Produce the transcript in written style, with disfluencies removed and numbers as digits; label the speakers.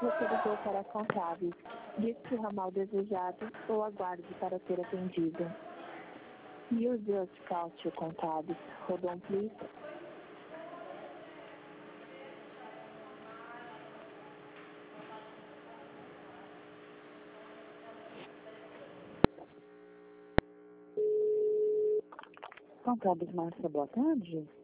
Speaker 1: Você ligou para contábeis. Disque o ramal desejado ou aguarde para ser atendido. Use your culture contábeis. Hold on, please.
Speaker 2: Contábeis, Márcia, boa tarde.